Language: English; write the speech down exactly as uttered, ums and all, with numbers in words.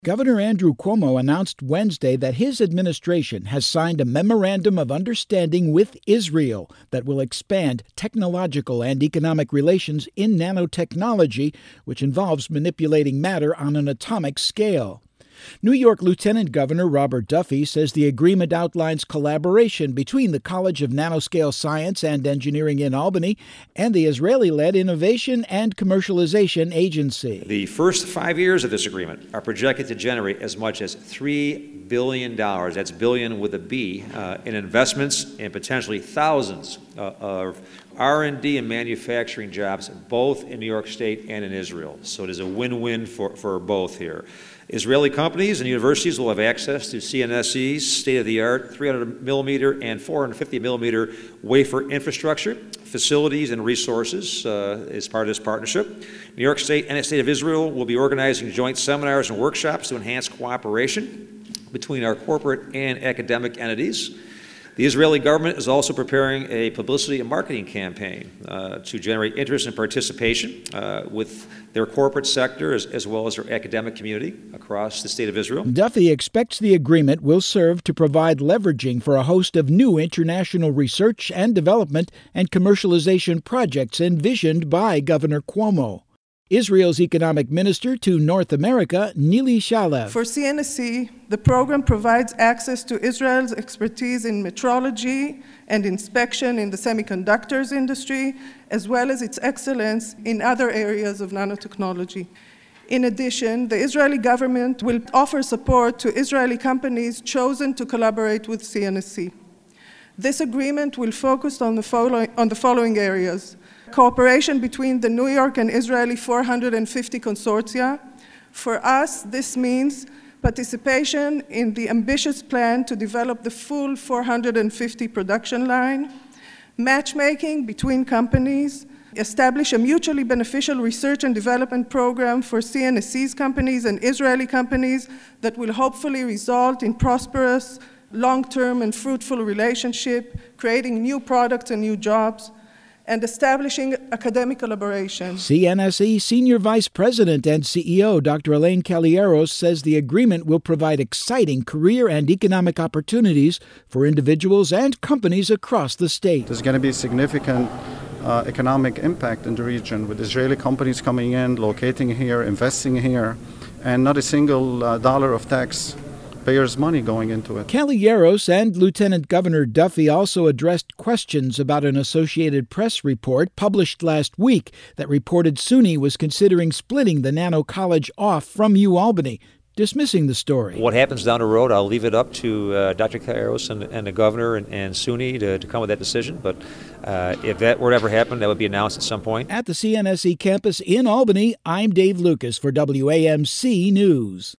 Governor Andrew Cuomo announced Wednesday that his administration has signed a memorandum of understanding with Israel that will expand technological and economic relations in nanotechnology, which involves manipulating matter on an atomic scale. New York Lieutenant Governor Robert Duffy says the agreement outlines collaboration between the College of Nanoscale Science and Engineering in Albany and the Israeli-led Innovation and Commercialization Agency. The first five years of this agreement are projected to generate as much as three billion dollars, that's billion with a B, uh, in investments and potentially thousands uh, of R and D and manufacturing jobs, both in New York State and in Israel. So it is a win-win for, for both here. Israeli companies and universities will have access to C N S E's state-of-the-art three hundred millimeter and four hundred fifty millimeter wafer infrastructure, facilities, and resources uh, as part of this partnership. New York State and the State of Israel will be organizing joint seminars and workshops to enhance cooperation between our corporate and academic entities. The Israeli government is also preparing a publicity and marketing campaign uh, to generate interest and participation uh, with their corporate sector as, as well as their academic community across the state of Israel. Duffy expects the agreement will serve to provide leveraging for a host of new international research and development and commercialization projects envisioned by Governor Cuomo. Israel's economic minister to North America, Nili Shalev. For C N S E, the program provides access to Israel's expertise in metrology and inspection in the semiconductors industry, as well as its excellence in other areas of nanotechnology. In addition, the Israeli government will offer support to Israeli companies chosen to collaborate with C N S E. This agreement will focus on the following, on the following areas: cooperation between the New York and Israeli four hundred fifty consortia. For us, this means participation in the ambitious plan to develop the full four hundred fifty production line, matchmaking between companies, establish a mutually beneficial research and development program for C N S E's companies and Israeli companies that will hopefully result in prosperous, long-term and fruitful relationship, creating new products and new jobs, and establishing academic collaboration. C N S E Senior Vice President and C E O Doctor Elaine Caballeros says the agreement will provide exciting career and economic opportunities for individuals and companies across the state. There's going to be significant uh, economic impact in the region, with Israeli companies coming in, locating here, investing here, and not a single uh, dollar of tax payers' money going into it. Caballeros and Lieutenant Governor Duffy also addressed questions about an Associated Press report published last week that reported SUNY was considering splitting the Nano College off from UAlbany, dismissing the story. What happens down the road, I'll leave it up to uh, Doctor Caballeros and, and the governor and, and SUNY to, to come with that decision. But uh, if that were to ever happen, that would be announced at some point. At the C N S E campus in Albany, I'm Dave Lucas for W A M C News.